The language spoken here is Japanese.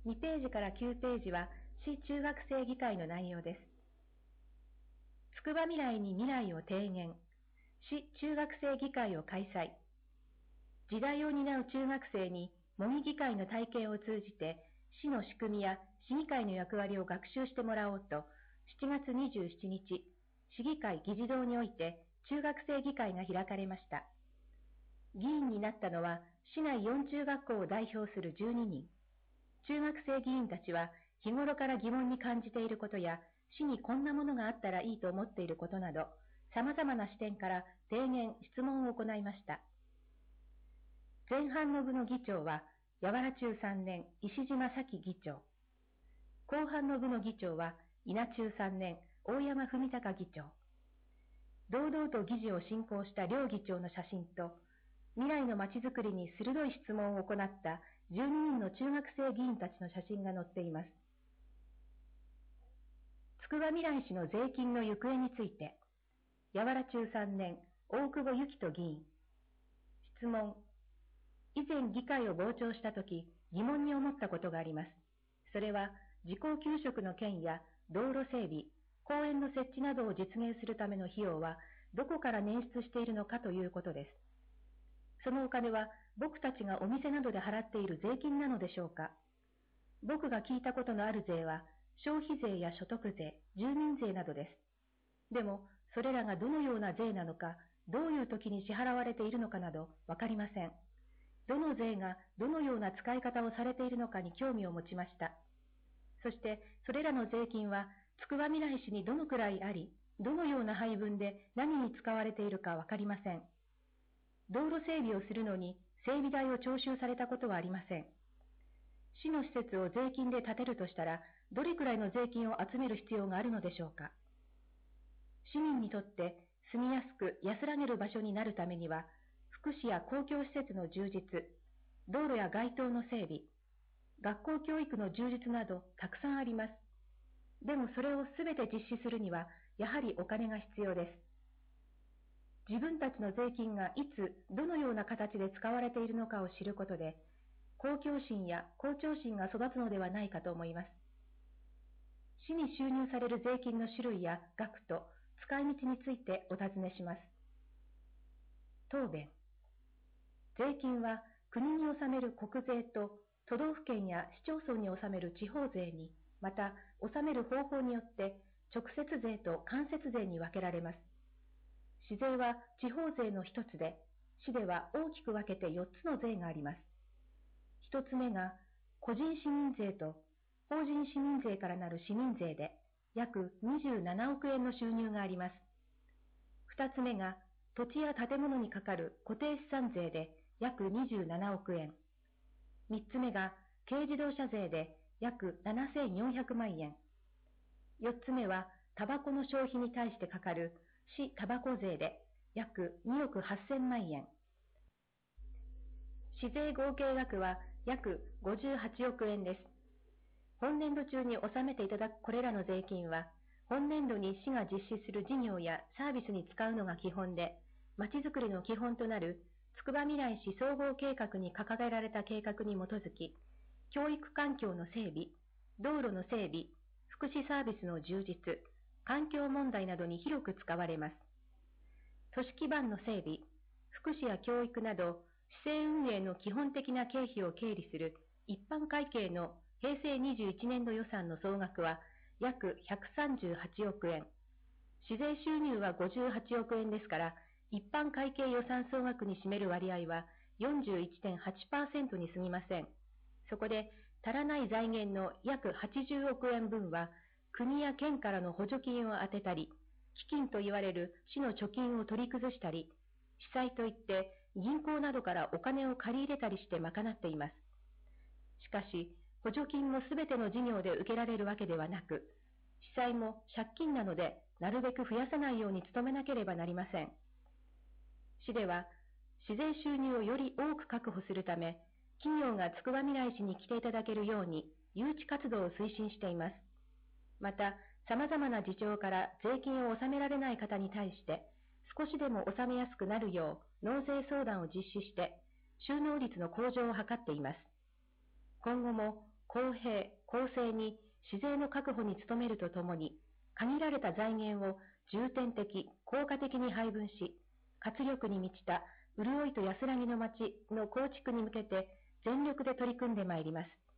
2ページから9ページは市中学生議会の内容です。つくばみらいに未来を提言。市中学生議会を開催。時代を担う中学生に模擬議会の体験を通じて市の仕組みや市議会の役割を学習してもらおうと、7月27日、市議会議事堂において中学生議会が開かれました。議員になったのは市内4中学校を代表する12人。中学生議員たちは日頃から疑問に感じていることや、市にこんなものがあったらいいと思っていることなど、様々な視点から提言、質問を行いました。前半の部の議長は、八原中3年、石島咲議長。後半の部の議長は、稲中3年、大山文隆議長。堂々と議事を進行した両議長の写真と、未来のまちづくりに鋭い質問を行った12人の中学生議員たちの写真が載っています。つくばみらい市の税金の行方について、八原中3年、大久保幸人議員。質問。以前議会を傍聴したとき疑問に思ったことがあります。それは自校給食の件や道路整備、公園の設置などを実現するための費用はどこから捻出しているのかということです。そのお金は僕たちがお店などで払っている税金なのでしょうか。僕が聞いたことのある税は消費税や所得税、住民税などです。でもそれらがどのような税なのか、どういう時に支払われているのかなどわかりません。どの税がどのような使い方をされているのかに興味を持ちました。そしてそれらの税金はつくばみらい市にどのくらいあり、どのような配分で何に使われているかわかりません。道路整備をするのに整備代を徴収されたことはありません。市の施設を税金で建てるとしたら、どれくらいの税金を集める必要があるのでしょうか。市民にとって住みやすく安らげる場所になるためには、福祉や公共施設の充実、道路や街灯の整備、学校教育の充実などたくさんあります。でもそれをすべて実施するには、やはりお金が必要です。自分たちの税金がいつ、どのような形で使われているのかを知ることで、公共心や公聴心が育つのではないかと思います。市に収入される税金の種類や額と使い道についてお尋ねします。答弁。税金は国に納める国税と都道府県や市町村に納める地方税に、また納める方法によって直接税と間接税に分けられます。市税は地方税の一つで、市では大きく分けて4つの税があります。一つ目が個人市民税と法人市民税からなる市民税で約27億円の収入があります。二つ目が土地や建物にかかる固定資産税で約27億円。三つ目が軽自動車税で約7400万円。四つ目はタバコの消費に対してかかる市タバコ税で約2億8000万円。市税合計額は約58億円です。本年度中に納めていただくこれらの税金は、本年度に市が実施する事業やサービスに使うのが基本で、まちづくりの基本となるつくばみらい市総合計画に掲げられた計画に基づき、教育環境の整備、道路の整備、福祉サービスの充実、環境問題などに広く使われます。都市基盤の整備、福祉や教育など、市政運営の基本的な経費を経理する一般会計の平成21年度予算の総額は約138億円。市税収入は58億円ですから、一般会計予算総額に占める割合は 41.8% に過ぎません。そこで足らない財源の約80億円分は国や県からの補助金を充てたり、基金と言われる市の貯金を取り崩したり、市債といって銀行などからお金を借り入れたりして賄っています。しかし、補助金もすべての事業で受けられるわけではなく、市債も借金なのでなるべく増やさないように努めなければなりません。市では、市税収入をより多く確保するため、企業がつくばみらい市に来ていただけるように誘致活動を推進しています。また、様々な事情から税金を納められない方に対して、少しでも納めやすくなるよう納税相談を実施して、収納率の向上を図っています。今後も公平、公正に市税の確保に努めるとともに、限られた財源を重点的、効果的に配分し、活力に満ちた潤いと安らぎの街の構築に向けて全力で取り組んでまいります。